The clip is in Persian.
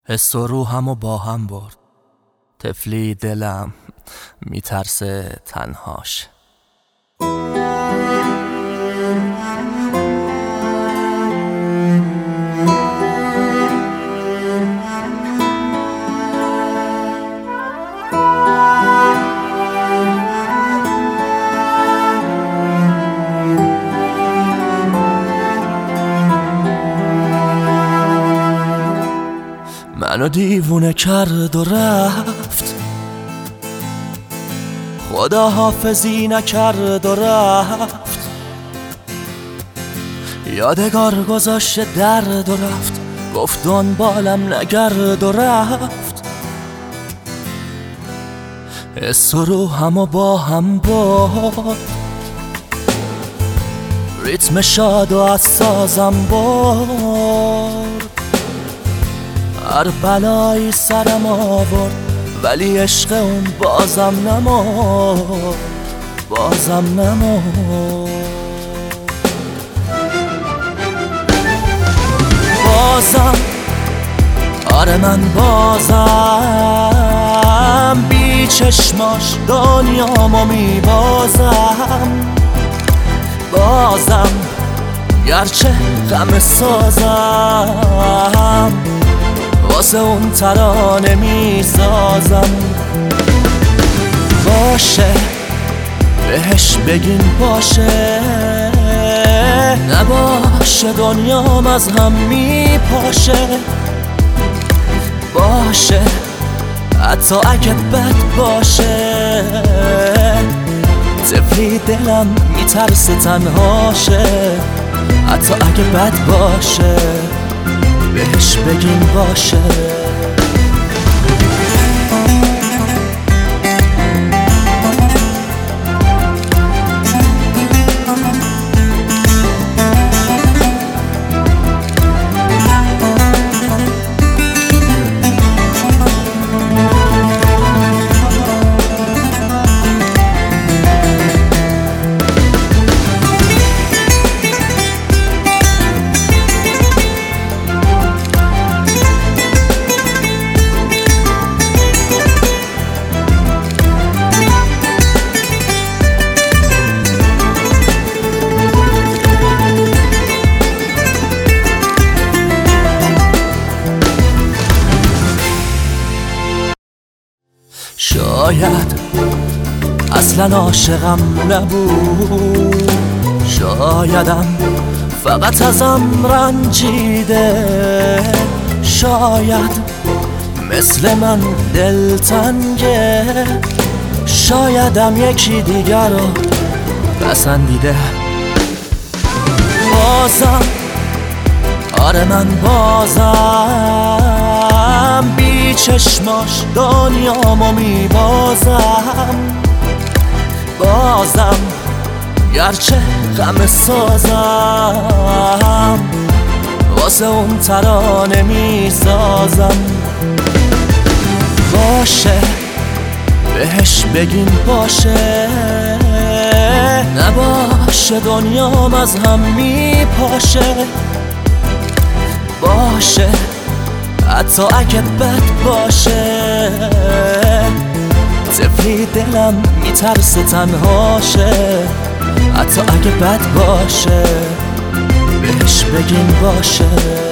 حس و روحمو با هم برد. طفلی دلم میترسه تنهاش. منو دیوونه کرد و رفت، خدا حافظی نکرد و رفت. یادگار گذاشت درد و رفت، گفت دنبالم نگرد و رفت. حس و روحمو با هم برد، ریتم شاد و از سازم برد. هر بلایی سرم آورد ولی عشق اون بازم نمرد، بازم نمرد. بازم آره من بازم بی چشماش دنیامو میبازم. بازم گرچه غم سازم واسه اون ترانه میسازم. باشه بهش بگین باشه، نباشه دنیام از هم میپاشه. باشه حتی اگه بد باشه، طفلی دلم میترسه تنهاشه. حتی اگه بد باشه بهش بگین باشه. شاید اصلا عاشقم نبود، شایدم فقط ازم رنجیده. شاید مثل من دلتنگه، شایدم یکی دیگر رو پسندیده. بازم آره من بازم بی چشماش دنیامو میبازم. بازم گرچه غم سازم واسه اون ترانه میسازم. باشه بهش بگین باشه، نباشه دنیام از هم میپاشه. باشه حتی اگه بد باشه، طفلی دلم میترسه تنهاشه. حتی اگه بد باشه بهش بگین باشه.